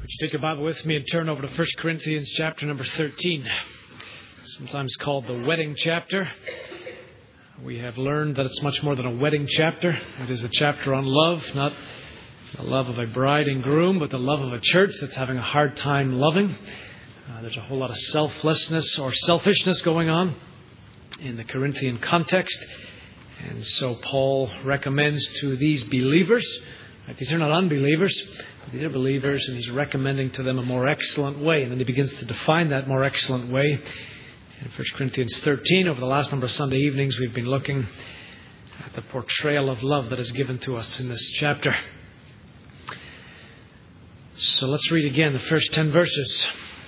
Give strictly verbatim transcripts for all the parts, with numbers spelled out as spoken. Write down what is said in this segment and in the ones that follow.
Would you take your Bible with me and turn over to First Corinthians chapter number thirteen, sometimes called the wedding chapter. We have learned that it's much more than a wedding chapter. It is a chapter on love, not the love of a bride and groom, but the love of a church that's having a hard time loving. Uh, there's a whole lot of selflessness or selfishness going on in the Corinthian context. And so Paul recommends to these believers, right, these are not unbelievers, these are believers, and he's recommending to them a more excellent way. And then he begins to define that more excellent way. In First Corinthians thirteen, over the last number of Sunday evenings, we've been looking at the portrayal of love that is given to us in this chapter. So let's read again the first ten verses.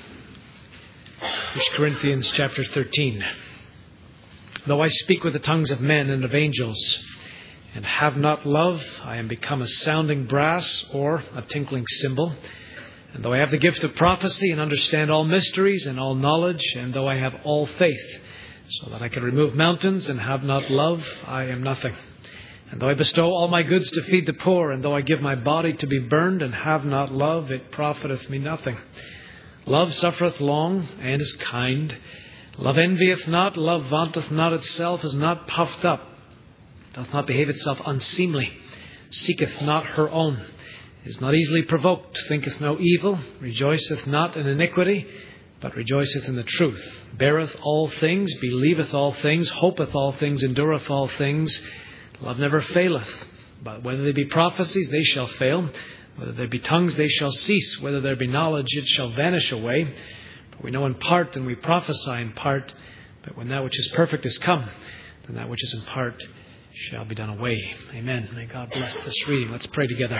First Corinthians chapter thirteen. Though I speak with the tongues of men and of angels, and have not love, I am become a sounding brass or a tinkling cymbal. And though I have the gift of prophecy and understand all mysteries and all knowledge, and though I have all faith, so that I can remove mountains and have not love, I am nothing. And though I bestow all my goods to feed the poor, and though I give my body to be burned and have not love, it profiteth me nothing. Love suffereth long and is kind. Love envieth not, love vaunteth not itself, is not puffed up, doth not behave itself unseemly, seeketh not her own, is not easily provoked, thinketh no evil, rejoiceth not in iniquity, but rejoiceth in the truth, beareth all things, believeth all things, hopeth all things, endureth all things. Love never faileth, but whether they be prophecies, they shall fail. Whether there be tongues, they shall cease. Whether there be knowledge, it shall vanish away. For we know in part, and we prophesy in part. But when that which is perfect is come, then that which is in part shall be done away. Amen. May God bless this reading. Let's pray together.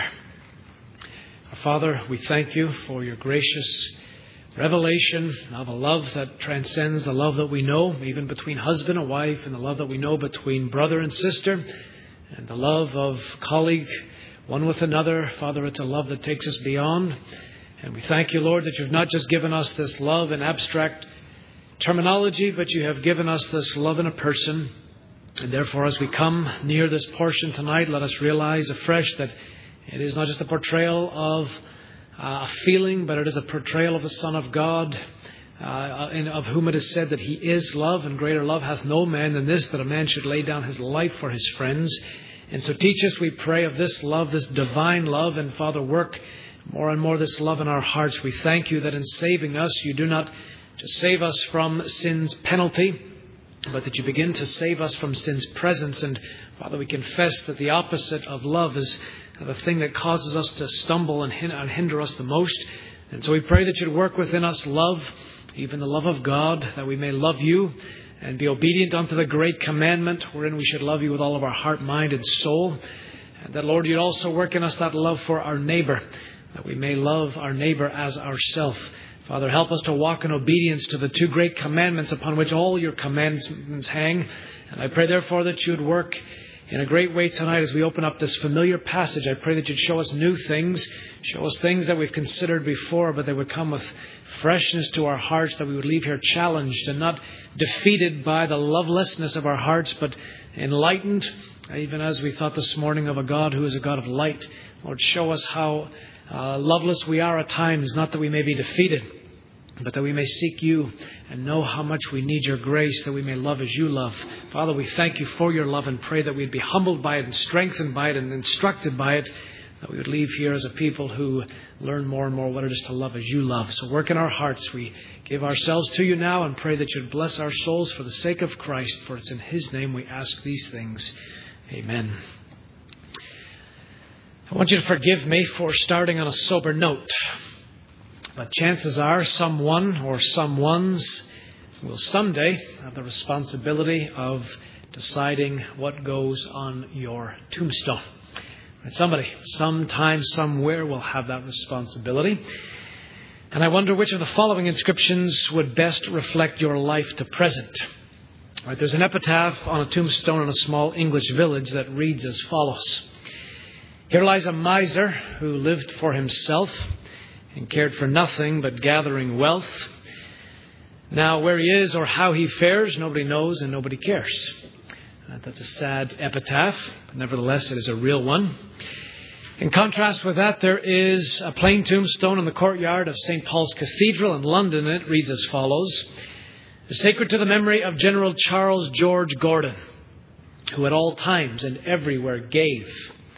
Our Father, we thank you for your gracious revelation of a love that transcends the love that we know, even between husband and wife, and the love that we know between brother and sister, and the love of colleague, one with another. Father, it's a love that takes us beyond. And we thank you, Lord, that you've not just given us this love in abstract terminology, but you have given us this love in a person. And therefore, as we come near this portion tonight, let us realize afresh that it is not just a portrayal of uh, a feeling, but it is a portrayal of the Son of God, uh, in, of whom it is said that he is love, and greater love hath no man than this, that a man should lay down his life for his friends. And so teach us, we pray, of this love, this divine love, and Father, work more and more this love in our hearts. We thank you that in saving us, you do not just save us from sin's penalty, but that you begin to save us from sin's presence. And Father, we confess that the opposite of love is the thing that causes us to stumble and hinder us the most. And so we pray that you'd work within us love, even the love of God, that we may love you and be obedient unto the great commandment, wherein we should love you with all of our heart, mind, and soul. And that, Lord, you'd also work in us that love for our neighbor, that we may love our neighbor as ourself. Father, help us to walk in obedience to the two great commandments upon which all your commandments hang. And I pray, therefore, that you would work in a great way tonight as we open up this familiar passage. I pray that you'd show us new things, show us things that we've considered before, but they would come with freshness to our hearts, that we would leave here challenged and not defeated by the lovelessness of our hearts, but enlightened, even as we thought this morning of a God who is a God of light. Lord, show us how uh, loveless we are at times, not that we may be defeated, but that we may seek you and know how much we need your grace, that we may love as you love. Father, we thank you for your love and pray that we'd be humbled by it and strengthened by it and instructed by it, that we would leave here as a people who learn more and more what it is to love as you love. So work in our hearts. We give ourselves to you now and pray that you'd bless our souls for the sake of Christ, for it's in his name we ask these things. Amen. I want you to forgive me for starting on a sober note, but chances are someone or someones will someday have the responsibility of deciding what goes on your tombstone. Somebody, sometime, somewhere will have that responsibility. And I wonder which of the following inscriptions would best reflect your life to present. Right, there's an epitaph on a tombstone in a small English village that reads as follows. Here lies a miser who lived for himself and cared for nothing but gathering wealth. Now where he is or how he fares, nobody knows and nobody cares. Uh, that's a sad epitaph, but nevertheless it is a real one. In contrast with that, there is a plain tombstone in the courtyard of Saint Paul's Cathedral in London, and it reads as follows: "Sacred to the memory of General Charles George Gordon, who at all times and everywhere gave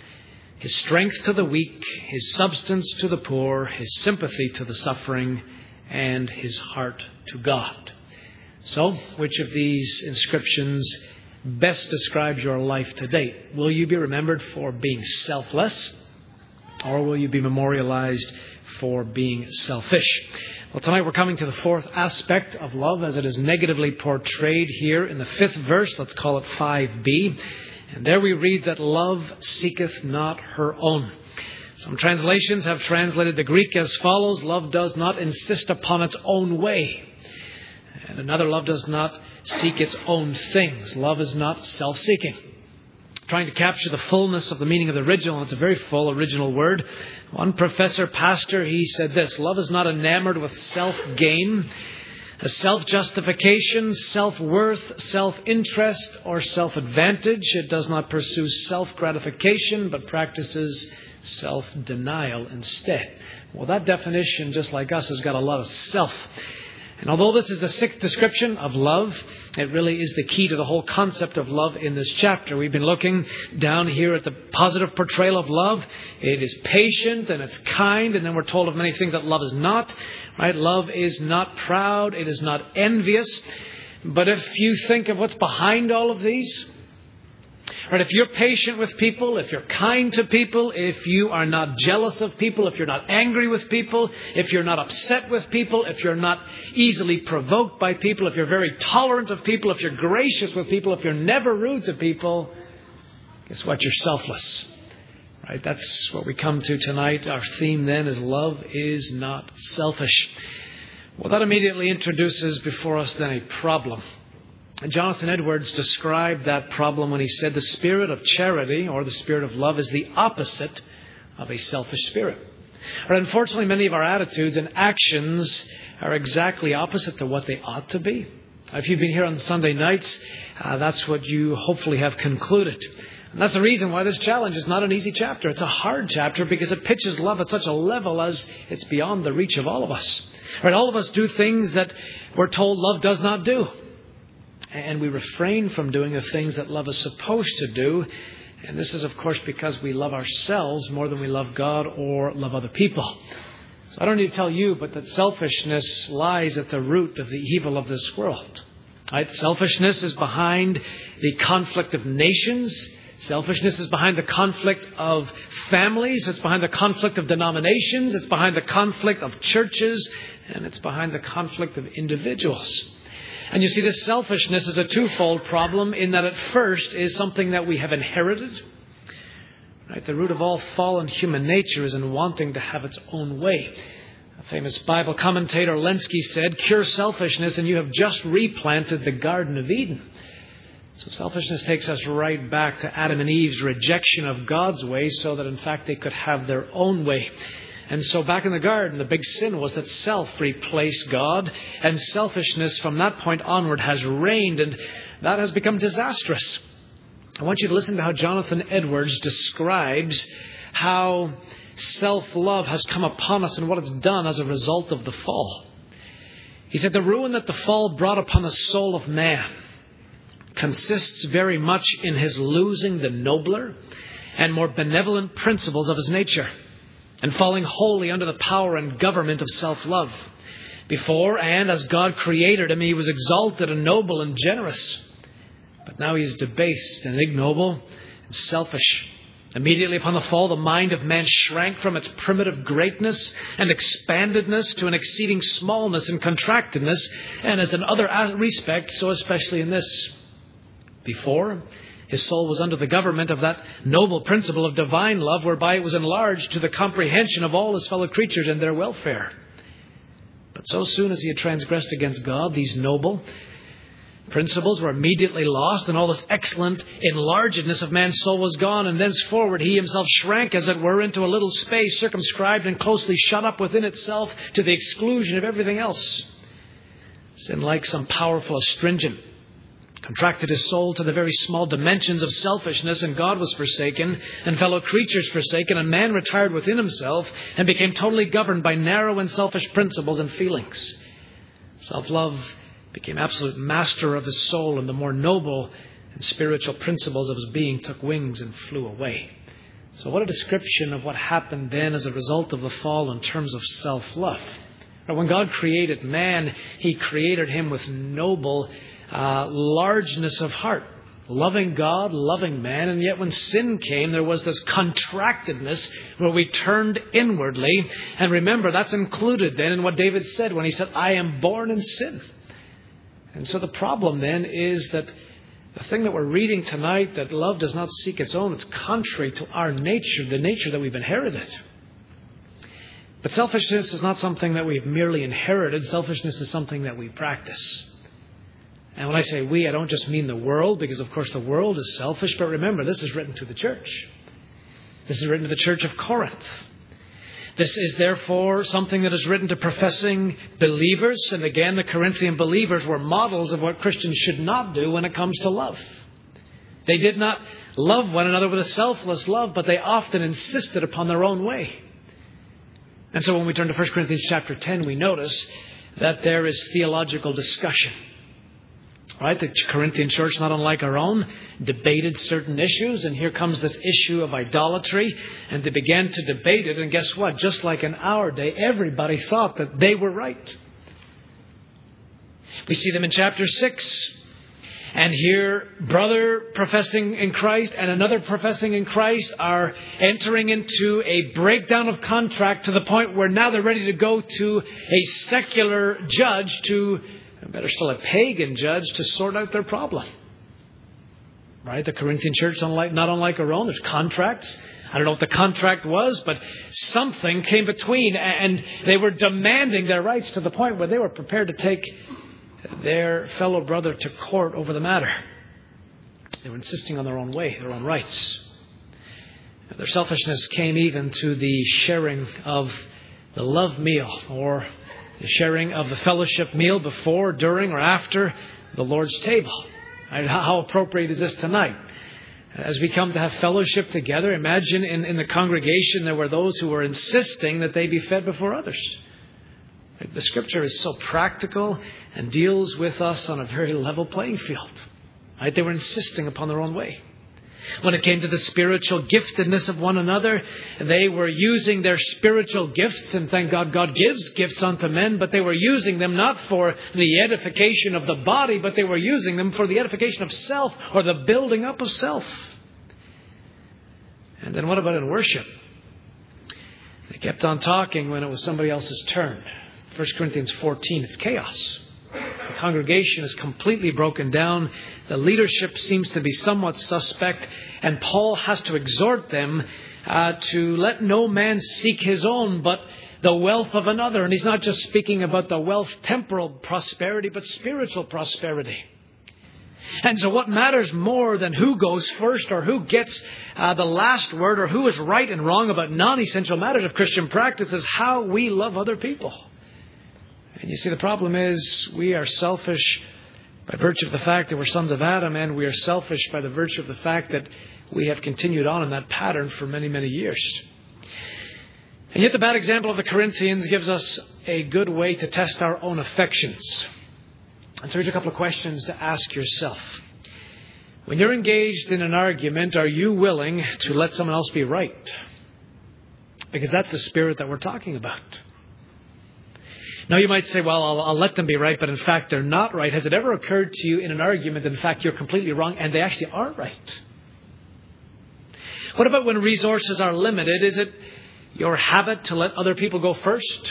his strength to the weak, his substance to the poor, his sympathy to the suffering, and his heart to God." So, which of these inscriptions best describes your life to date? Will you be remembered for being selfless, or will you be memorialized for being selfish? Well, tonight we're coming to the fourth aspect of love as it is negatively portrayed here in the fifth verse. Let's call it five b. And there we read that love seeketh not her own. Some translations have translated the Greek as follows: love does not insist upon its own way. And another, love does not seek its own things. Love is not self-seeking. Trying to capture the fullness of the meaning of the original. It's a very full original word. One professor, pastor, he said this: love is not enamored with self-gain, a self-justification, self-worth, self-interest, or self-advantage. It does not pursue self-gratification, but practices self-denial instead. Well, that definition, just like us, has got a lot of self. And although this is the sixth description of love, it really is the key to the whole concept of love in this chapter. We've been looking down here at the positive portrayal of love. It is patient and it's kind, and then we're told of many things that love is not. Right? Love is not proud. It is not envious. But if you think of what's behind all of these, right, if you're patient with people, if you're kind to people, if you are not jealous of people, if you're not angry with people, if you're not upset with people, if you're not easily provoked by people, if you're very tolerant of people, if you're gracious with people, if you're never rude to people, guess what? You're selfless. Right? That's what we come to tonight. Our theme then is love is not selfish. Well, that immediately introduces before us then a problem. Jonathan Edwards described that problem when he said the spirit of charity, or the spirit of love, is the opposite of a selfish spirit. Or unfortunately, many of our attitudes and actions are exactly opposite to what they ought to be. If you've been here on Sunday nights, uh, that's what you hopefully have concluded. And that's the reason why this challenge is not an easy chapter. It's a hard chapter because it pitches love at such a level as it's beyond the reach of all of us. Right? All of us do things that we're told love does not do. And we refrain from doing the things that love is supposed to do. And this is, of course, because we love ourselves more than we love God or love other people. So I don't need to tell you, but that selfishness lies at the root of the evil of this world. Right? Selfishness is behind the conflict of nations. Selfishness is behind the conflict of families. It's behind the conflict of denominations. It's behind the conflict of churches. And it's behind the conflict of individuals. And you see, this selfishness is a twofold problem in that at first is something that we have inherited. Right? The root of all fallen human nature is in wanting to have its own way. A famous Bible commentator, Lenski, said, "Cure selfishness and you have just replanted the Garden of Eden." So selfishness takes us right back to Adam and Eve's rejection of God's way so that in fact they could have their own way. And so back in the garden, the big sin was that self replaced God, and selfishness from that point onward has reigned, and that has become disastrous. I want you to listen to how Jonathan Edwards describes how self-love has come upon us and what it's done as a result of the fall. He said, "The ruin that the fall brought upon the soul of man consists very much in his losing the nobler and more benevolent principles of his nature, and falling wholly under the power and government of self-love. Before and as God created him, he was exalted and noble and generous. But now he is debased and ignoble and selfish. Immediately upon the fall, the mind of man shrank from its primitive greatness and expandedness to an exceeding smallness and contractedness, and as in other respects, so especially in this. Before, his soul was under the government of that noble principle of divine love, whereby it was enlarged to the comprehension of all his fellow creatures and their welfare. But so soon as he had transgressed against God, these noble principles were immediately lost, and all this excellent enlargedness of man's soul was gone, and thenceforward he himself shrank, as it were, into a little space, circumscribed and closely shut up within itself to the exclusion of everything else. Sin, like some powerful astringent, contracted his soul to the very small dimensions of selfishness, and God was forsaken, and fellow creatures forsaken, and man retired within himself and became totally governed by narrow and selfish principles and feelings. Self-love became absolute master of his soul, and the more noble and spiritual principles of his being took wings and flew away. So what a description of what happened then as a result of the fall in terms of self-love. When God created man, he created him with noble uh, largeness of heart, loving God, loving man. And yet when sin came, there was this contractedness where we turned inwardly. And remember, that's included then in what David said when he said, I am born in sin. And so the problem then is that the thing that we're reading tonight, that love does not seek its own, it's contrary to our nature, the nature that we've inherited. But selfishness is not something that we've merely inherited. Selfishness is something that we practice. And when I say we, I don't just mean the world, because of course the world is selfish. But remember, this is written to the church. This is written to the church of Corinth. This is therefore something that is written to professing believers. And again, the Corinthian believers were models of what Christians should not do when it comes to love. They did not love one another with a selfless love, but they often insisted upon their own way. And so when we turn to First Corinthians chapter ten, we notice that there is theological discussion. Right? The Corinthian church, not unlike our own, debated certain issues. And here comes this issue of idolatry. And they began to debate it. And guess what? Just like in our day, everybody thought that they were right. We see them in chapter six. And here, brother professing in Christ and another professing in Christ are entering into a breakdown of contract to the point where now they're ready to go to a secular judge, to, better still, a pagan judge, to sort out their problem. Right? The Corinthian church, unlike, not unlike our own, there's contracts. I don't know what the contract was, but something came between, and they were demanding their rights to the point where they were prepared to take their fellow brother to court over the matter. They were insisting on their own way, their own rights. Their selfishness came even to the sharing of the love meal, or the sharing of the fellowship meal before, during, or after the Lord's table. How appropriate is this tonight? As we come to have fellowship together, imagine in, in the congregation there were those who were insisting that they be fed before others. The Scripture is so practical and deals with us on a very level playing field. Right? They were insisting upon their own way. When it came to the spiritual giftedness of one another, they were using their spiritual gifts, and thank God, God gives gifts unto men, but they were using them not for the edification of the body, but they were using them for the edification of self, or the building up of self. And then what about in worship? They kept on talking when it was somebody else's turn. First Corinthians fourteen, it's chaos. The congregation is completely broken down. The leadership seems to be somewhat suspect. And Paul has to exhort them uh, to let no man seek his own, but the wealth of another. And he's not just speaking about the wealth, temporal prosperity, but spiritual prosperity. And so what matters more than who goes first, or who gets uh, the last word, or who is right and wrong about non-essential matters of Christian practice, is how we love other people. And you see, the problem is we are selfish by virtue of the fact that we're sons of Adam, and we are selfish by the virtue of the fact that we have continued on in that pattern for many, many years. And yet the bad example of the Corinthians gives us a good way to test our own affections. And so here's a couple of questions to ask yourself. When you're engaged in an argument, are you willing to let someone else be right? Because that's the spirit that we're talking about. Now, you might say, well, I'll, I'll let them be right, but in fact, they're not right. Has it ever occurred to you in an argument that, in fact, you're completely wrong and they actually are right? What about when resources are limited? Is it your habit to let other people go first?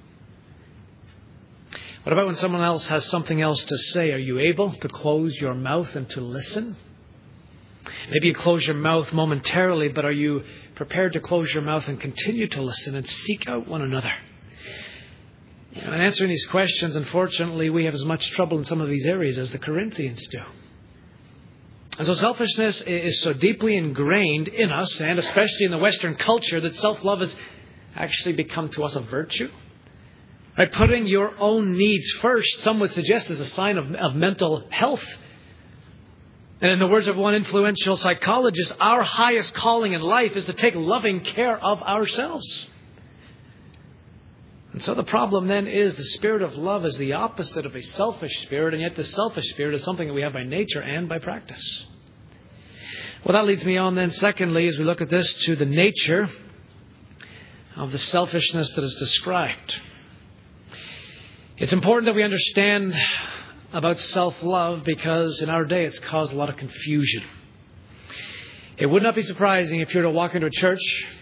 What about when someone else has something else to say? Are you able to close your mouth and to listen? Maybe you close your mouth momentarily, but are you prepared to close your mouth and continue to listen and seek out one another? In answering these questions, unfortunately, we have as much trouble in some of these areas as the Corinthians do. And so selfishness is so deeply ingrained in us, and especially in the Western culture, that self-love has actually become to us a virtue. By putting your own needs first, some would suggest, is a sign of, of mental health. And in the words of one influential psychologist, our highest calling in life is to take loving care of ourselves. And so the problem then is the spirit of love is the opposite of a selfish spirit, and yet the selfish spirit is something that we have by nature and by practice. Well, that leads me on then, secondly, as we look at this, to the nature of the selfishness that is described. It's important that we understand about self-love because in our day it's caused a lot of confusion. It would not be surprising if you were to walk into a church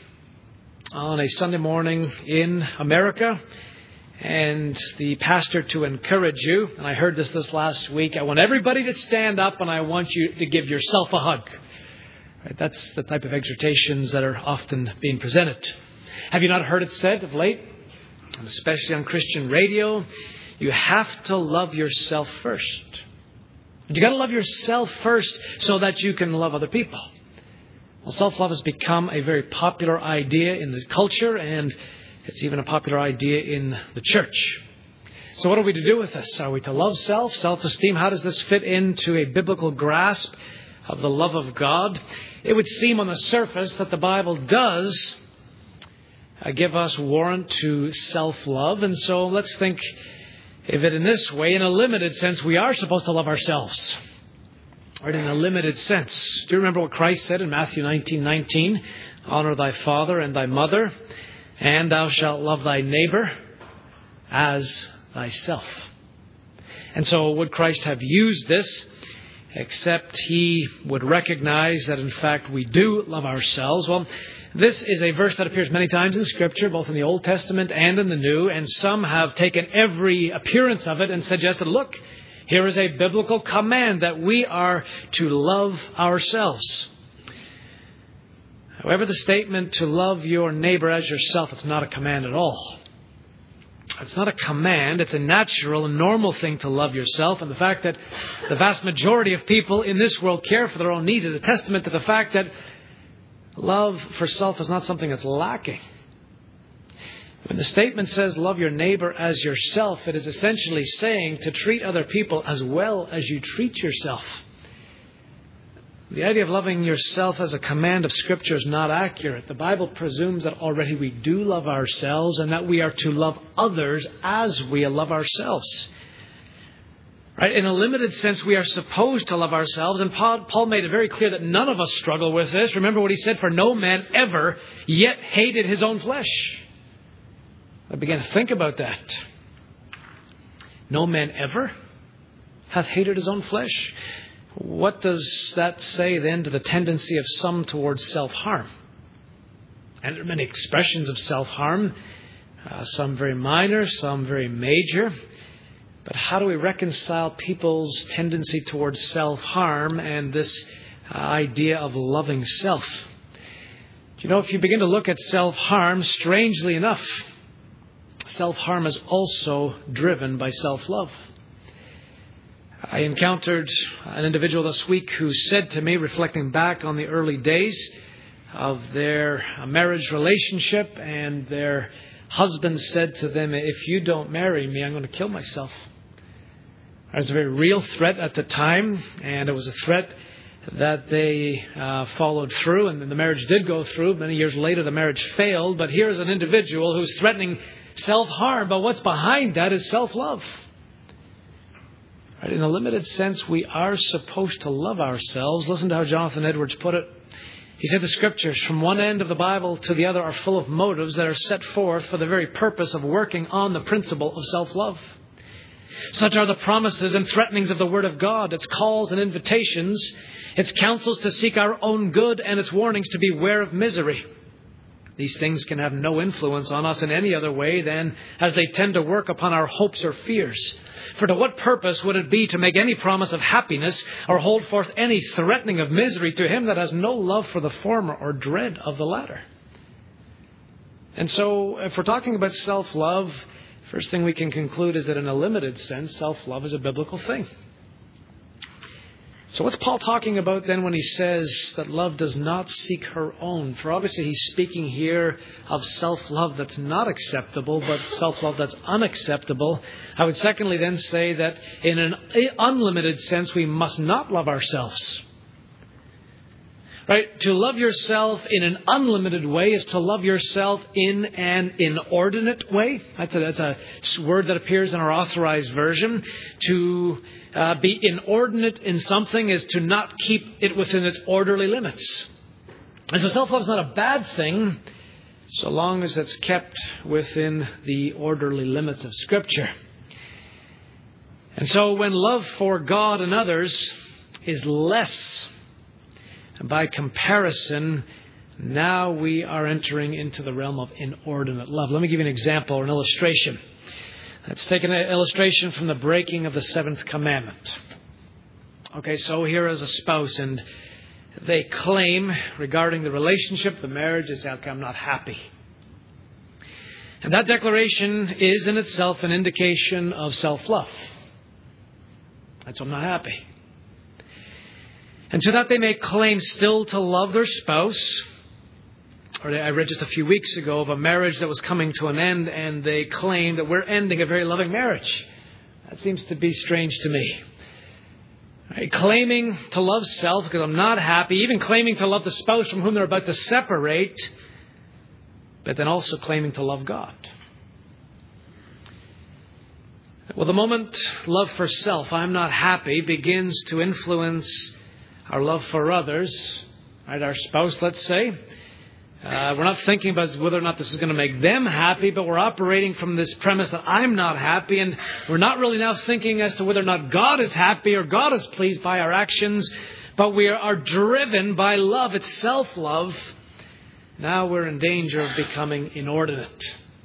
on a Sunday morning in America and the pastor to encourage you, and I heard this this last week, I want everybody to stand up and I want you to give yourself a hug. Right, that's the type of exhortations that are often being presented. Have you not heard it said of late, and especially on Christian radio, you have to love yourself first. You got to love yourself first so that you can love other people. Well, self-love has become a very popular idea in the culture, and it's even a popular idea in the church. So what are we to do with this? Are we to love self, self-esteem? How does this fit into a biblical grasp of the love of God? It would seem on the surface that the Bible does uh, give us warrant to self-love. And so let's think of it in this way. In a limited sense, we are supposed to love ourselves. Right, in a limited sense. Do you remember what Christ said in Matthew nineteen nineteen? Honor thy father and thy mother, and thou shalt love thy neighbor as thyself. And so would Christ have used this, except he would recognize that in fact we do love ourselves? Well, this is a verse that appears many times in Scripture, both in the Old Testament and in the New, and some have taken every appearance of it and suggested, look, here is a biblical command that we are to love ourselves. However, the statement to love your neighbor as yourself, it's not a command at all. It's not a command. It's a natural and normal thing to love yourself. And the fact that the vast majority of people in this world care for their own needs is a testament to the fact that love for self is not something that's lacking. When the statement says love your neighbor as yourself, it is essentially saying to treat other people as well as you treat yourself. The idea of loving yourself as a command of Scripture is not accurate. The Bible presumes that already we do love ourselves and that we are to love others as we love ourselves. Right? In a limited sense, we are supposed to love ourselves, and Paul made it very clear that none of us struggle with this. Remember what he said, for no man ever yet hated his own flesh. I began to think about that. No man ever hath hated his own flesh. What does that say then to the tendency of some towards self-harm? And there are many expressions of self-harm, uh, some very minor, some very major. But how do we reconcile people's tendency towards self-harm and this uh, idea of loving self? You know, if you begin to look at self-harm, strangely enough, self-harm is also driven by self-love. I encountered an individual this week who said to me, reflecting back on the early days of their marriage relationship, and their husband said to them, if you don't marry me, I'm going to kill myself. It was a very real threat at the time, and it was a threat that they uh, followed through, and the marriage did go through. Many years later, the marriage failed, but here's an individual who's threatening self-harm, but what's behind that is self-love. Right? In a limited sense, we are supposed to love ourselves. Listen to how Jonathan Edwards put it. He said the Scriptures from one end of the Bible to the other are full of motives that are set forth for the very purpose of working on the principle of self-love. Such are the promises and threatenings of the Word of God, its calls and invitations, its counsels to seek our own good, and its warnings to beware of misery. These things can have no influence on us in any other way than as they tend to work upon our hopes or fears. For to what purpose would it be to make any promise of happiness or hold forth any threatening of misery to him that has no love for the former or dread of the latter? And so if we're talking about self-love, first thing we can conclude is that in a limited sense, self-love is a biblical thing. So what's Paul talking about then when he says that love does not seek her own? For obviously he's speaking here of self-love that's not acceptable, but self-love that's unacceptable. I would secondly then say that in an unlimited sense, we must not love ourselves. Right? To love yourself in an unlimited way is to love yourself in an inordinate way. That's a, that's a word that appears in our Authorized Version. To uh, be inordinate in something is to not keep it within its orderly limits. And so self-love is not a bad thing so long as it's kept within the orderly limits of Scripture. And so when love for God and others is less, and by comparison, now we are entering into the realm of inordinate love. Let me give you an example or an illustration. Let's take an illustration from the breaking of the seventh commandment. Okay, so here is a spouse, and they claim regarding the relationship, the marriage, is that I'm not happy. And that declaration is in itself an indication of self-love. That's I'm not happy. And so that they may claim still to love their spouse. Or I read just a few weeks ago of a marriage that was coming to an end, and they claim that we're ending a very loving marriage. That seems to be strange to me. Right? Claiming to love self because I'm not happy, even claiming to love the spouse from whom they're about to separate, but then also claiming to love God. Well, the moment love for self, I'm not happy, begins to influence our love for others, right? Our spouse, let's say. Uh, we're not thinking about whether or not this is going to make them happy, but we're operating from this premise that I'm not happy, and we're not really now thinking as to whether or not God is happy or God is pleased by our actions, but we are driven by love. It's self-love. Now we're in danger of becoming inordinate.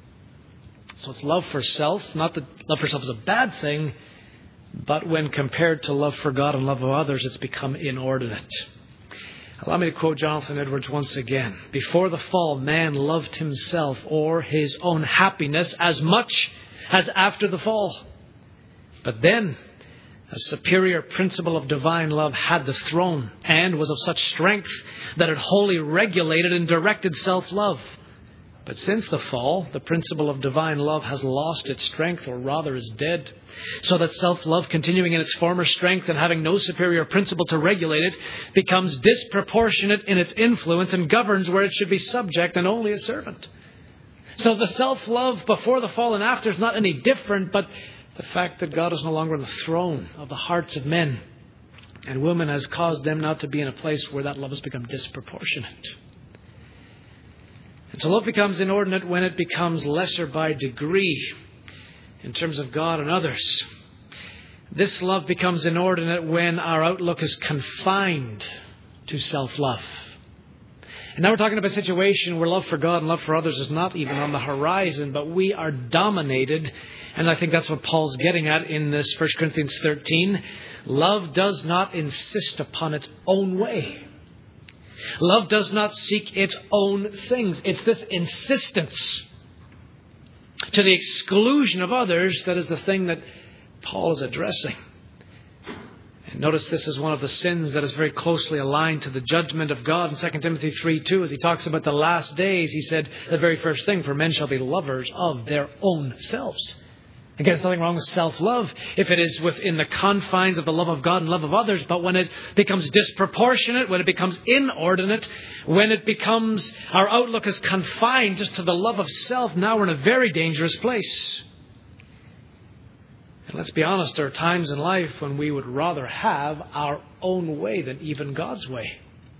So it's love for self. Not that love for self is a bad thing, but when compared to love for God and love of others, it's become inordinate. Allow me to quote Jonathan Edwards once again. Before the fall, man loved himself or his own happiness as much as after the fall. But then, a superior principle of divine love had the throne and was of such strength that it wholly regulated and directed self-love. But since the fall, the principle of divine love has lost its strength, or rather is dead, so that self-love, continuing in its former strength and having no superior principle to regulate it, becomes disproportionate in its influence and governs where it should be subject and only a servant. So the self-love before the fall and after is not any different, but the fact that God is no longer on the throne of the hearts of men and women has caused them now to be in a place where that love has become disproportionate. And so love becomes inordinate when it becomes lesser by degree in terms of God and others. This love becomes inordinate when our outlook is confined to self-love. And now we're talking about a situation where love for God and love for others is not even on the horizon, but we are dominated. And I think that's what Paul's getting at in this First Corinthians thirteen. Love does not insist upon its own way. Love does not seek its own things. It's this insistence to the exclusion of others that is the thing that Paul is addressing. And notice this is one of the sins that is very closely aligned to the judgment of God in Second Timothy three two. As he talks about the last days, he said the very first thing, for men shall be lovers of their own selves. Again, there's nothing wrong with self-love if it is within the confines of the love of God and love of others. But when it becomes disproportionate, when it becomes inordinate, when it becomes, our outlook is confined just to the love of self, now we're in a very dangerous place. And let's be honest, there are times in life when we would rather have our own way than even God's way.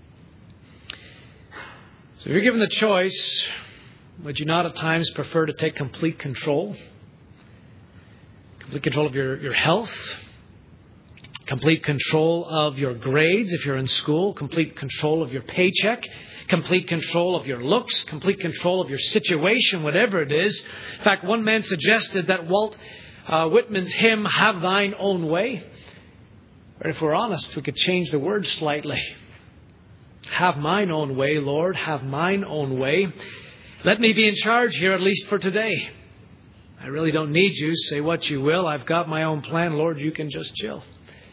So if you're given the choice, would you not at times prefer to take complete control? Complete control of your, your health, complete control of your grades if you're in school, complete control of your paycheck, complete control of your looks, complete control of your situation, whatever it is. In fact, one man suggested that Walt uh, Whitman's hymn, Have Thine Own Way, or if we're honest, we could change the words slightly. Have mine own way, Lord, have mine own way. Let me be in charge here, at least for today. I really don't need you. Say what you will. I've got my own plan. Lord, you can just chill.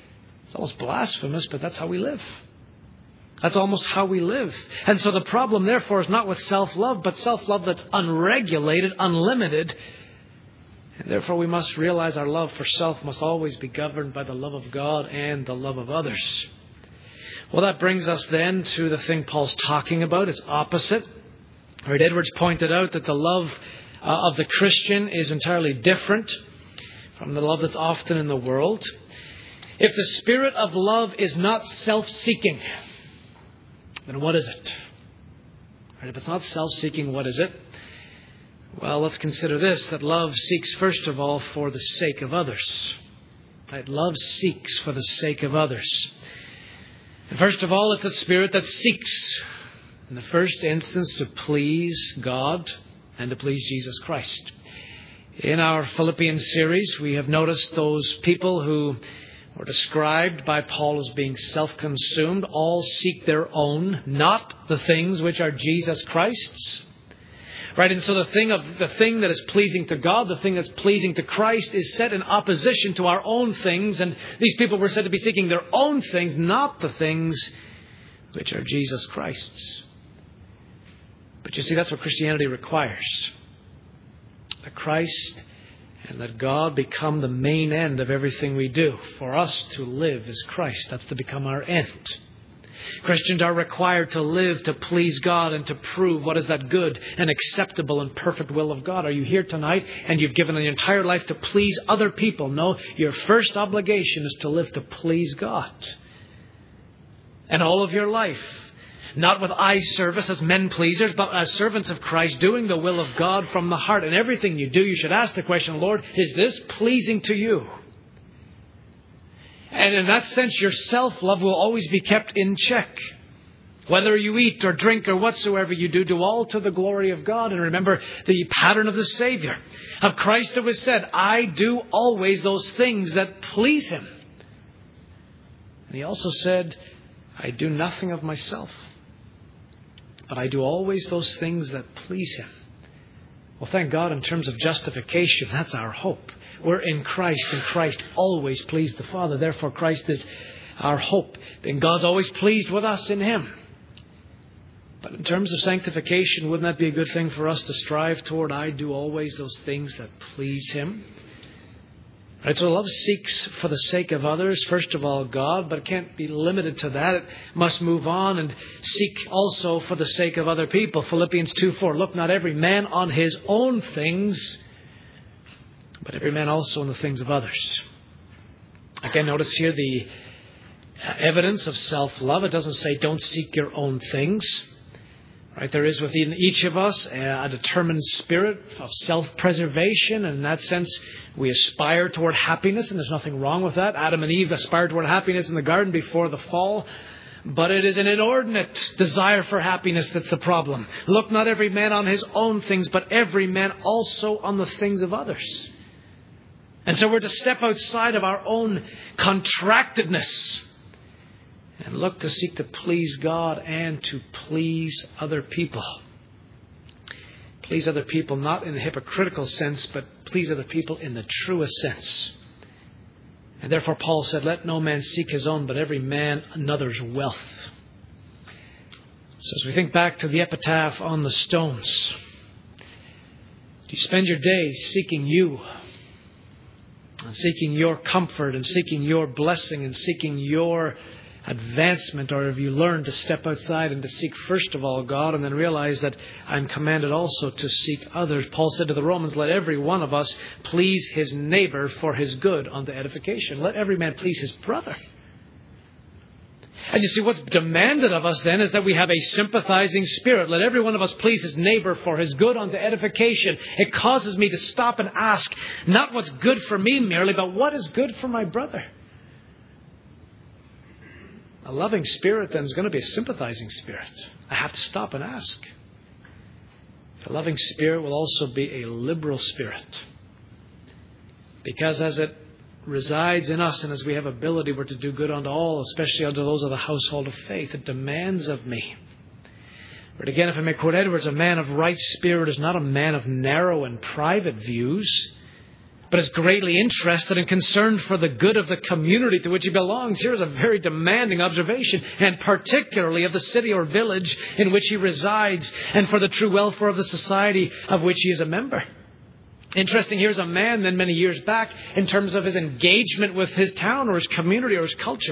It's almost blasphemous, but that's how we live. That's almost how we live. And so the problem, therefore, is not with self-love, but self-love that's unregulated, unlimited. And therefore, we must realize our love for self must always be governed by the love of God and the love of others. Well, that brings us then to the thing Paul's talking about. It's opposite. Right, Edwards pointed out that the love uh, of the Christian is entirely different from the love that's often in the world. If the spirit of love is not self-seeking, then what is it? Right, if it's not self-seeking, what is it? Well, let's consider this, that love seeks first of all for the sake of others. Right? Love seeks for the sake of others. And first of all, it's a spirit that seeks, in the first instance, to please God and to please Jesus Christ. In our Philippians series, we have noticed those people who were described by Paul as being self-consumed. All seek their own, not the things which are Jesus Christ's. Right, and so the thing of the thing that is pleasing to God, the thing that's pleasing to Christ, is set in opposition to our own things. And these people were said to be seeking their own things, not the things which are Jesus Christ's. But you see, that's what Christianity requires. That Christ and that God become the main end of everything we do. For us to live is Christ. That's to become our end. Christians are required to live to please God and to prove what is that good and acceptable and perfect will of God. Are you here tonight and you've given your entire life to please other people? No, your first obligation is to live to please God. And all of your life, not with eye service as men pleasers, but as servants of Christ, doing the will of God from the heart. And everything you do, you should ask the question, Lord, is this pleasing to you? And in that sense, your self-love will always be kept in check. Whether you eat or drink or whatsoever you do, do all to the glory of God. And remember the pattern of the Savior. Of Christ it was said, I do always those things that please Him. And He also said, I do nothing of myself, but I do always those things that please Him. Well, thank God in terms of justification, that's our hope. We're in Christ, and Christ always pleased the Father. Therefore, Christ is our hope. And God's always pleased with us in Him. But in terms of sanctification, wouldn't that be a good thing for us to strive toward? I do always those things that please Him. Right, so love seeks for the sake of others, first of all God, but it can't be limited to that. It must move on and seek also for the sake of other people. Philippians two four, look not every man on his own things, but every man also in the things of others. Again, notice here the evidence of self-love. It doesn't say don't seek your own things. Right? There is within each of us a determined spirit of self-preservation. And in that sense, we aspire toward happiness. And there's nothing wrong with that. Adam and Eve aspired toward happiness in the garden before the fall. But it is an inordinate desire for happiness that's the problem. Look not every man on his own things, but every man also on the things of others. And so we're to step outside of our own contractedness and look to seek to please God and to please other people. Please other people not in a hypocritical sense, but please other people in the truest sense. And therefore Paul said, let no man seek his own, but every man another's wealth. So as we think back to the epitaph on the stones, do you spend your days seeking you? And seeking your comfort and seeking your blessing and seeking your advancement, or have you learned to step outside and to seek first of all God and then realize that I'm commanded also to seek others? Paul said to the Romans, let every one of us please his neighbor for his good unto edification. Let every man please his brother. And you see, what's demanded of us then is that we have a sympathizing spirit. Let every one of us please his neighbor for his good unto edification. It causes me to stop and ask, not what's good for me merely, but what is good for my brother. A loving spirit then is going to be a sympathizing spirit. I have to stop and ask. A loving spirit will also be a liberal spirit. Because as it resides in us and as we have ability, we're to do good unto all, especially unto those of the household of faith. It demands of me. But again, if I may quote Edwards, a man of right spirit is not a man of narrow and private views, but is greatly interested and concerned for the good of the community to which he belongs. Here's a very demanding observation, and particularly of the city or village in which he resides, and for the true welfare of the society of which he is a member. Interesting, here's a man then many years back in terms of his engagement with his town or his community or his culture.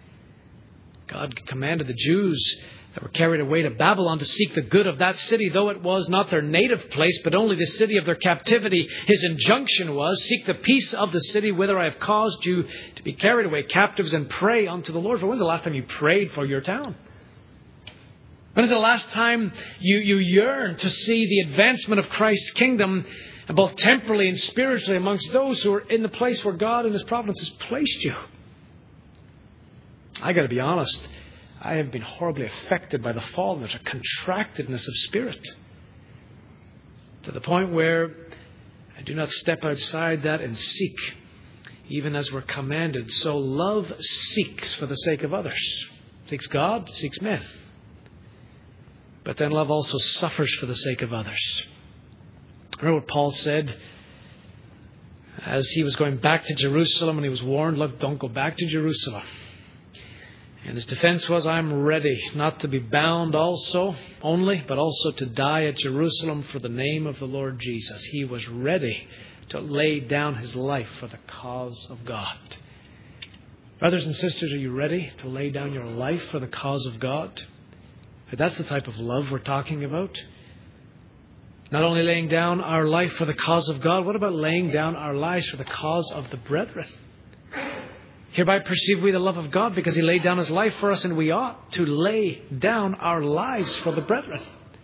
God commanded the Jews that were carried away to Babylon to seek the good of that city, though it was not their native place, but only the city of their captivity. His injunction was, seek the peace of the city whither I have caused you to be carried away captives, and pray unto the Lord. For when's the last time you prayed for your town? When is the last time you, you yearned to see the advancement of Christ's kingdom, both temporally and spiritually, amongst those who are in the place where God in His providence has placed you? I got to be honest, I have been horribly affected by the fall. There's a contractedness of spirit to the point where I do not step outside that and seek, even as we're commanded. So love seeks for the sake of others. Seeks God, seeks men. But then love also suffers for the sake of others. Remember what Paul said as he was going back to Jerusalem, and he was warned, look, don't go back to Jerusalem. And his defense was, I'm ready not to be bound also, only, but also to die at Jerusalem for the name of the Lord Jesus. He was ready to lay down his life for the cause of God. Brothers and sisters, are you ready to lay down your life for the cause of God? That's the type of love we're talking about. Not only laying down our life for the cause of God, what about laying down our lives for the cause of the brethren? Hereby perceive we the love of God, because He laid down His life for us, and we ought to lay down our lives for the brethren.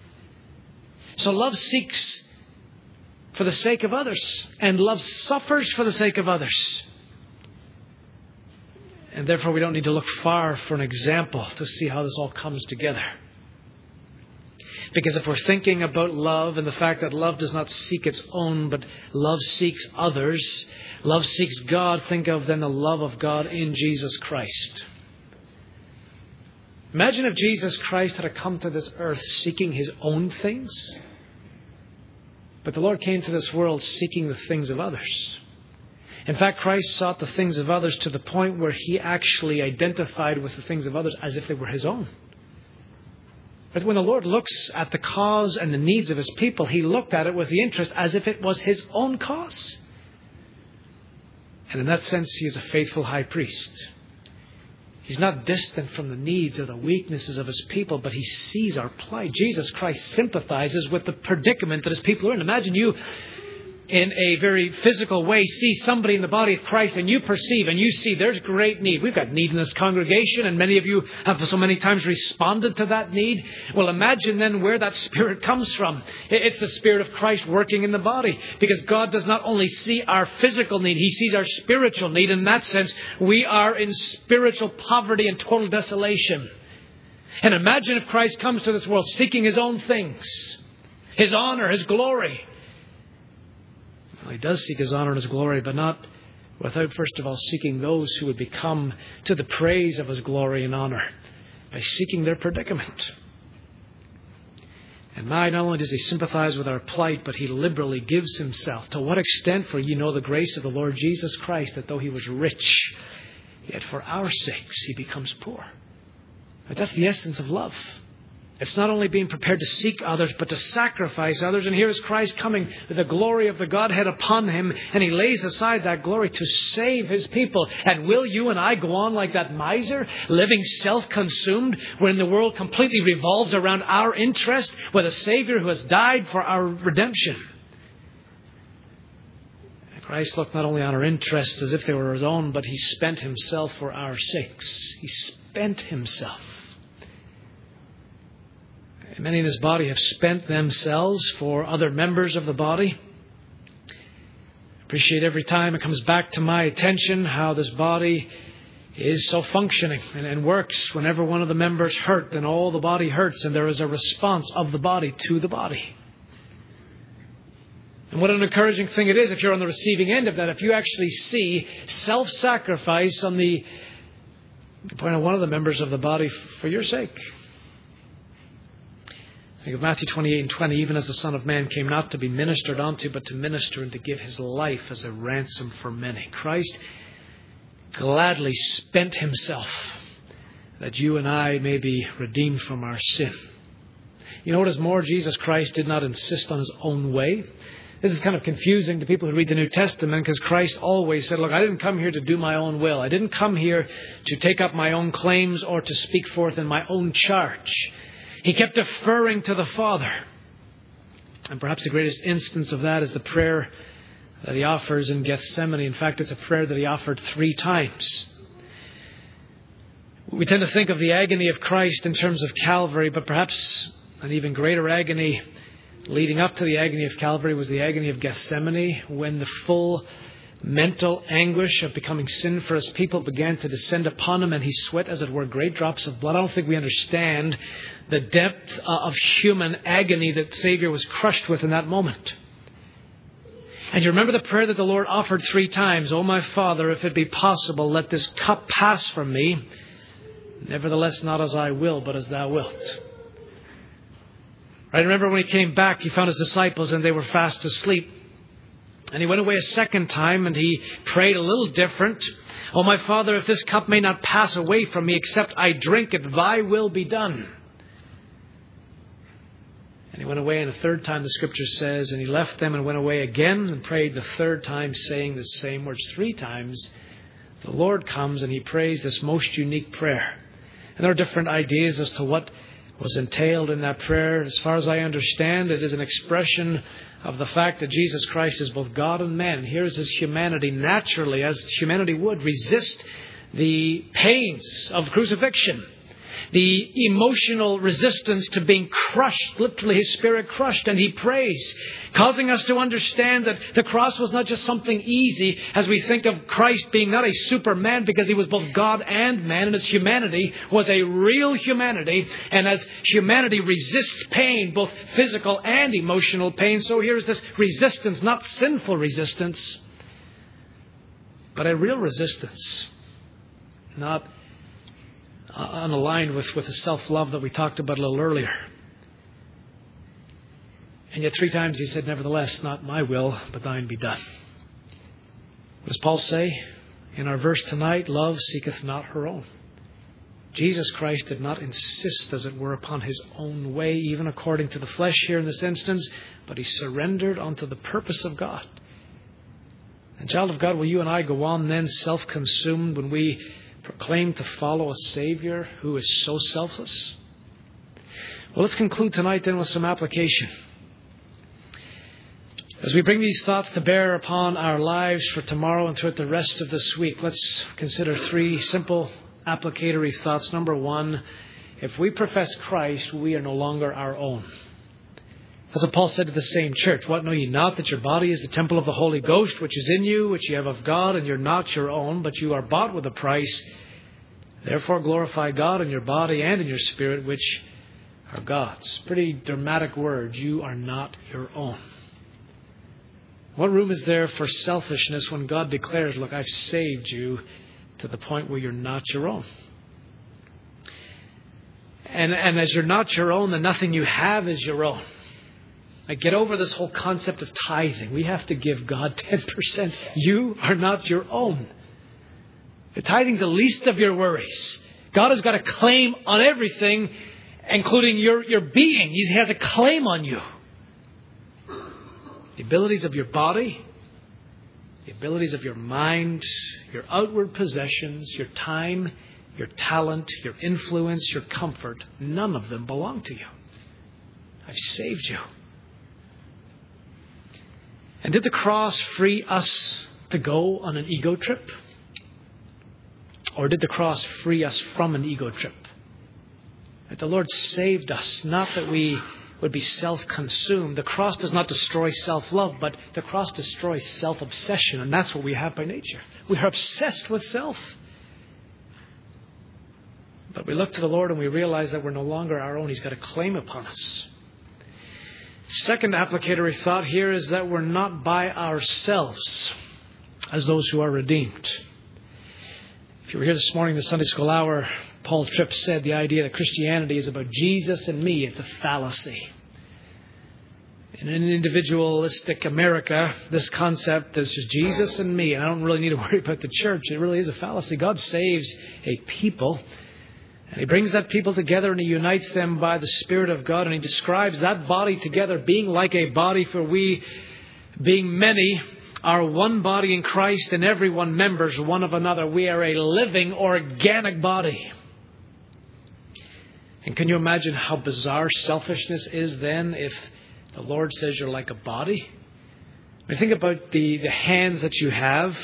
So love seeks for the sake of others, and love suffers for the sake of others. And therefore we don't need to look far for an example to see how this all comes together. Because if we're thinking about love and the fact that love does not seek its own, but love seeks others, love seeks God, think of then the love of God in Jesus Christ. Imagine if Jesus Christ had come to this earth seeking His own things, but the Lord came to this world seeking the things of others. In fact, Christ sought the things of others to the point where He actually identified with the things of others as if they were His own. But when the Lord looks at the cause and the needs of His people, He looked at it with the interest as if it was His own cause. And in that sense, He is a faithful high priest. He's not distant from the needs or the weaknesses of His people, but He sees our plight. Jesus Christ sympathizes with the predicament that His people are in. Imagine you, in a very physical way, see somebody in the body of Christ, and you perceive and you see there's great need. We've got need in this congregation, and many of you have so many times responded to that need. Well, imagine then where that spirit comes from. It's the Spirit of Christ working in the body, because God does not only see our physical need, He sees our spiritual need. In that sense, we are in spiritual poverty and total desolation. And imagine if Christ comes to this world seeking His own things, His honor, His glory. Well, He does seek His honor and His glory, but not without first of all seeking those who would become to the praise of His glory and honor by seeking their predicament. And now not only does He sympathize with our plight, but He liberally gives Himself. To what extent? For you know the grace of the Lord Jesus Christ, that though He was rich, yet for our sakes He becomes poor. But that's the essence of love. It's not only being prepared to seek others, but to sacrifice others. And here is Christ coming with the glory of the Godhead upon Him, and He lays aside that glory to save His people. And will you and I go on like that miser, living self-consumed, when the world completely revolves around our interest, with a Savior who has died for our redemption? Christ looked not only on our interests as if they were His own, but He spent Himself for our sakes. He spent Himself. Many in His body have spent themselves for other members of the body. I appreciate every time it comes back to my attention how this body is so functioning and, and works. Whenever one of the members hurt, then all the body hurts, and there is a response of the body to the body. And what an encouraging thing it is if you're on the receiving end of that, if you actually see self-sacrifice on the point of one of the members of the body for your sake. Think of Matthew twenty-eight and twenty. Even as the Son of Man came not to be ministered unto, but to minister and to give his life as a ransom for many. Christ gladly spent himself that you and I may be redeemed from our sin. You know what is more? Jesus Christ did not insist on his own way. This is kind of confusing to people who read the New Testament, because Christ always said, look, I didn't come here to do my own will. I didn't come here to take up my own claims or to speak forth in my own charge. He kept deferring to the Father. And perhaps the greatest instance of that is the prayer that he offers in Gethsemane. In fact, it's a prayer that he offered three times. We tend to think of the agony of Christ in terms of Calvary, but perhaps an even greater agony leading up to the agony of Calvary was the agony of Gethsemane, when the full mental anguish of becoming sin for his people began to descend upon him, and he sweat, as it were, great drops of blood. I don't think we understand the depth of human agony that Savior was crushed with in that moment. And you remember the prayer that the Lord offered three times. "O my Father, if it be possible, let this cup pass from me. Nevertheless, not as I will, but as thou wilt." I remember when he came back, he found his disciples and they were fast asleep. And he went away a second time and he prayed a little different. "O my Father, if this cup may not pass away from me except I drink it, thy will be done." And he went away, and a third time the scripture says, and he left them and went away again and prayed the third time, saying the same words. Three times the Lord comes and he prays this most unique prayer. And there are different ideas as to what was entailed in that prayer. As far as I understand, it is an expression of the fact that Jesus Christ is both God and man. And here's his humanity naturally, as humanity would, resist the pains of crucifixion. The emotional resistance to being crushed, literally his spirit crushed, and he prays, causing us to understand that the cross was not just something easy, as we think of Christ being not a superman, because he was both God and man, and his humanity was a real humanity. And as humanity resists pain, both physical and emotional pain, so here's this resistance, not sinful resistance, but a real resistance, not Uh, unaligned with, with the self-love that we talked about a little earlier. And yet three times he said, "Nevertheless, not my will, but thine be done." What does Paul say in our verse tonight? "Love seeketh not her own." Jesus Christ did not insist, as it were, upon his own way, even according to the flesh here in this instance, but he surrendered unto the purpose of God. And child of God, will you and I go on then self-consumed when we proclaim to follow a Savior who is so selfless? Well, let's conclude tonight then with some application. As we bring these thoughts to bear upon our lives for tomorrow and throughout the rest of this week, let's consider three simple applicatory thoughts. Number one, if we profess Christ, we are no longer our own. That's what Paul said to the same church. "What, know ye not that your body is the temple of the Holy Ghost, which is in you, which ye have of God, and you're not your own, but you are bought with a price. Therefore glorify God in your body and in your spirit, which are God's." Pretty dramatic words. You are not your own. What room is there for selfishness when God declares, "Look, I've saved you to the point where you're not your own"? And, and as you're not your own, then nothing you have is your own. I get over this whole concept of tithing. We have to give God ten percent. You are not your own. The tithing's the least of your worries. God has got a claim on everything, including your, your being. He has a claim on you. The abilities of your body, the abilities of your mind, your outward possessions, your time, your talent, your influence, your comfort, none of them belong to you. I've saved you. And did the cross free us to go on an ego trip? Or did the cross free us from an ego trip? That the Lord saved us, not that we would be self-consumed. The cross does not destroy self-love, but the cross destroys self-obsession. And that's what we have by nature. We are obsessed with self. But we look to the Lord and we realize that we're no longer our own. He's got a claim upon us. Second applicatory thought here is that we're not by ourselves as those who are redeemed. If you were here this morning in the Sunday school hour, Paul Tripp said the idea that Christianity is about Jesus and me, it's a fallacy. In an individualistic America, this concept is just Jesus and me, and I don't really need to worry about the church. It really is a fallacy. God saves a people, and He brings that people together, and He unites them by the Spirit of God, and He describes that body together being like a body, for we, being many, are one body in Christ, and everyone members one of another. We are a living, organic body. And can you imagine how bizarre selfishness is then if the Lord says you're like a body? I mean, think about the, the hands that you have.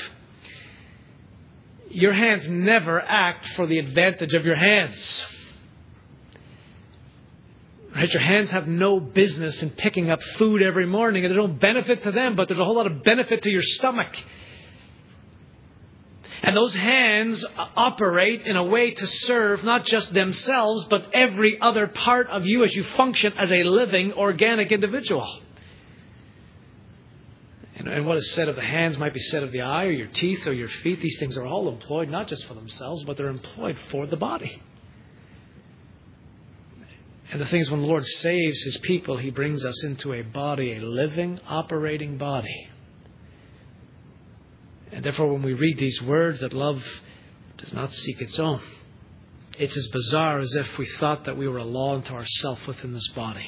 Your hands never act for the advantage of your hands. Right? Your hands have no business in picking up food every morning, and there's no benefit to them, but there's a whole lot of benefit to your stomach. And those hands operate in a way to serve not just themselves, but every other part of you as you function as a living, organic individual. And, and what is said of the hands might be said of the eye or your teeth or your feet. These things are all employed not just for themselves, but they're employed for the body. And the thing is, when the Lord saves His people, He brings us into a body, a living, operating body. And therefore, when we read these words that love does not seek its own, it's as bizarre as if we thought that we were a law unto ourselves within this body.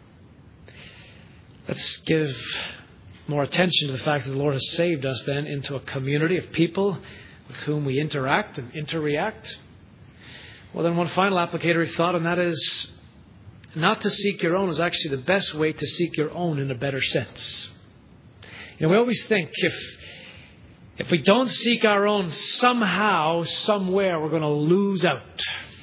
Let's give more attention to the fact that the Lord has saved us then into a community of people with whom we interact and interreact. Well, then one final applicatory thought, and that is not to seek your own is actually the best way to seek your own in a better sense. You know, we always think if If we don't seek our own, somehow, somewhere, we're going to lose out.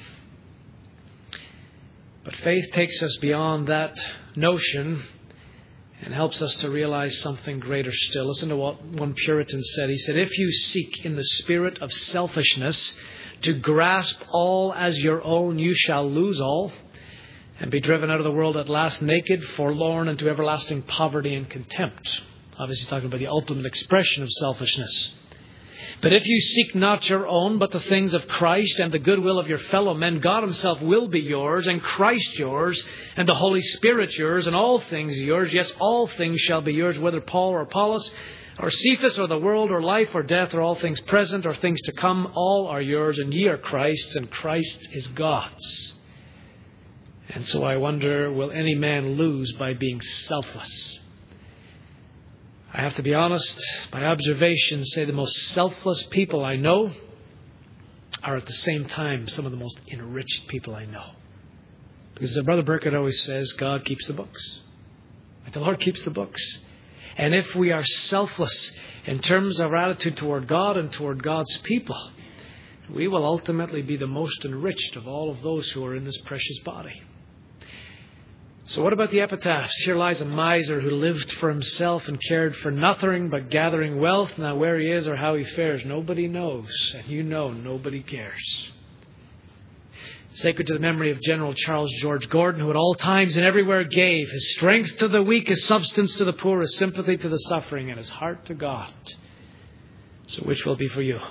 But faith takes us beyond that notion and helps us to realize something greater still. Listen to what one Puritan said. He said, if you seek in the spirit of selfishness to grasp all as your own, you shall lose all and be driven out of the world at last naked, forlorn, into everlasting poverty and contempt. Obviously talking about the ultimate expression of selfishness. But if you seek not your own, but the things of Christ and the goodwill of your fellow men, God Himself will be yours, and Christ yours, and the Holy Spirit yours, and all things yours. Yes, all things shall be yours, whether Paul or Apollos, or Cephas, or the world, or life, or death, or all things present, or things to come. All are yours, and ye are Christ's, and Christ is God's. And so I wonder, will any man lose by being selfless? I have to be honest, by observation, say the most selfless people I know are at the same time some of the most enriched people I know. Because as Brother Burkett always says, God keeps the books. The Lord keeps the books. And if we are selfless in terms of our attitude toward God and toward God's people, we will ultimately be the most enriched of all of those who are in this precious body. So what about the epitaphs? Here lies a miser who lived for himself and cared for nothing but gathering wealth. Now where he is or how he fares, nobody knows. And you know nobody cares. Sacred to the memory of General Charles George Gordon, who at all times and everywhere gave his strength to the weak, his substance to the poor, his sympathy to the suffering, and his heart to God. So which will be for you?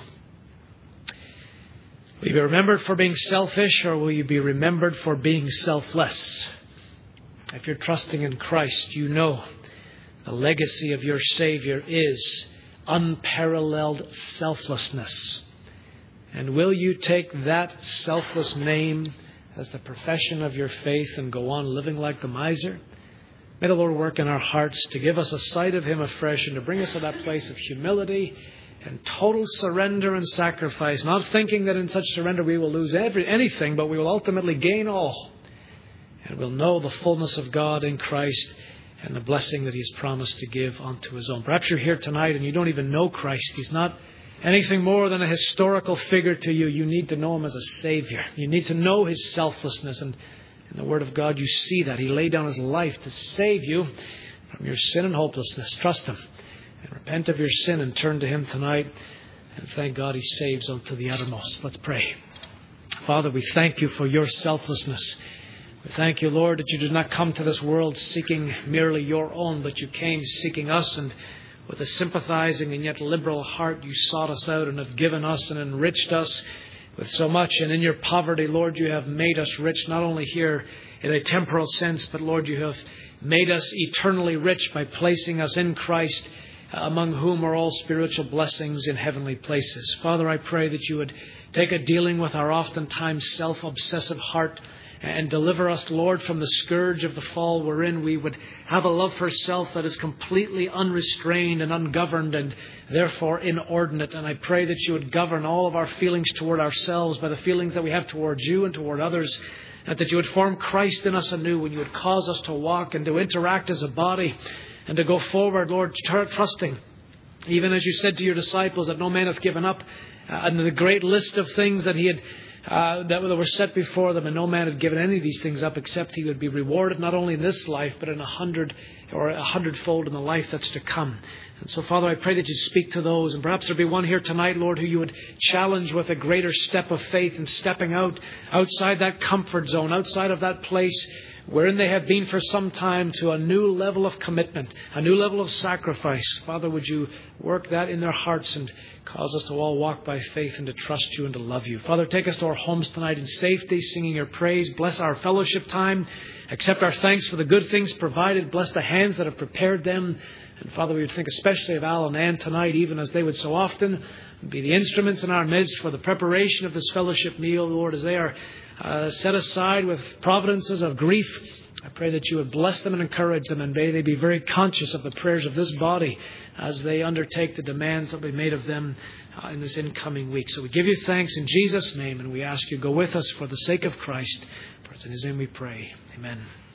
Will you be remembered for being selfish, or will you be remembered for being selfless? If you're trusting in Christ, you know the legacy of your Savior is unparalleled selflessness. And will you take that selfless name as the profession of your faith and go on living like the miser? May the Lord work in our hearts to give us a sight of Him afresh and to bring us to that place of humility and total surrender and sacrifice, not thinking that in such surrender we will lose every, anything, but we will ultimately gain all. And we'll know the fullness of God in Christ and the blessing that He has promised to give unto His own. Perhaps you're here tonight and you don't even know Christ. He's not anything more than a historical figure to you. You need to know Him as a Savior. You need to know His selflessness. And in the Word of God, you see that. He laid down His life to save you from your sin and hopelessness. Trust Him and repent of your sin and turn to Him tonight. And thank God He saves unto the uttermost. Let's pray. Father, we thank You for Your selflessness. We thank You, Lord, that You did not come to this world seeking merely Your own, but You came seeking us, and with a sympathizing and yet liberal heart, You sought us out and have given us and enriched us with so much. And in your poverty, Lord, you have made us rich, not only here in a temporal sense, but Lord, you have made us eternally rich by placing us in Christ, among whom are all spiritual blessings in heavenly places. Father, I pray that you would take a dealing with our oftentimes self-obsessive heart and deliver us, Lord, from the scourge of the fall wherein we would have a love for self that is completely unrestrained and ungoverned and therefore inordinate. And I pray that you would govern all of our feelings toward ourselves by the feelings that we have towards you and toward others, and that you would form Christ in us anew, and you would cause us to walk and to interact as a body and to go forward, Lord, trusting, even as you said to your disciples, that no man hath given up, uh, and the great list of things that he had Uh, that were set before them, and no man had given any of these things up except he would be rewarded not only in this life but in a hundred or a hundredfold in the life that's to come. And so, Father, I pray that you speak to those, and perhaps there'll be one here tonight, Lord, who you would challenge with a greater step of faith and stepping out outside that comfort zone, outside of that place wherein they have been for some time, to a new level of commitment, a new level of sacrifice. Father, would you work that in their hearts and cause us to all walk by faith and to trust you and to love you. Father, take us to our homes tonight in safety, singing your praise. Bless our fellowship time. Accept our thanks for the good things provided. Bless the hands that have prepared them. And Father, we would think especially of Al and Ann tonight, even as they would so often be the instruments in our midst for the preparation of this fellowship meal, Lord, as they are uh, set aside with providences of grief. I pray that you would bless them and encourage them, and may they be very conscious of the prayers of this body as they undertake the demands that will be made of them uh, in this incoming week. So we give you thanks in Jesus' name, and we ask you go with us for the sake of Christ. For it's in his name we pray. Amen.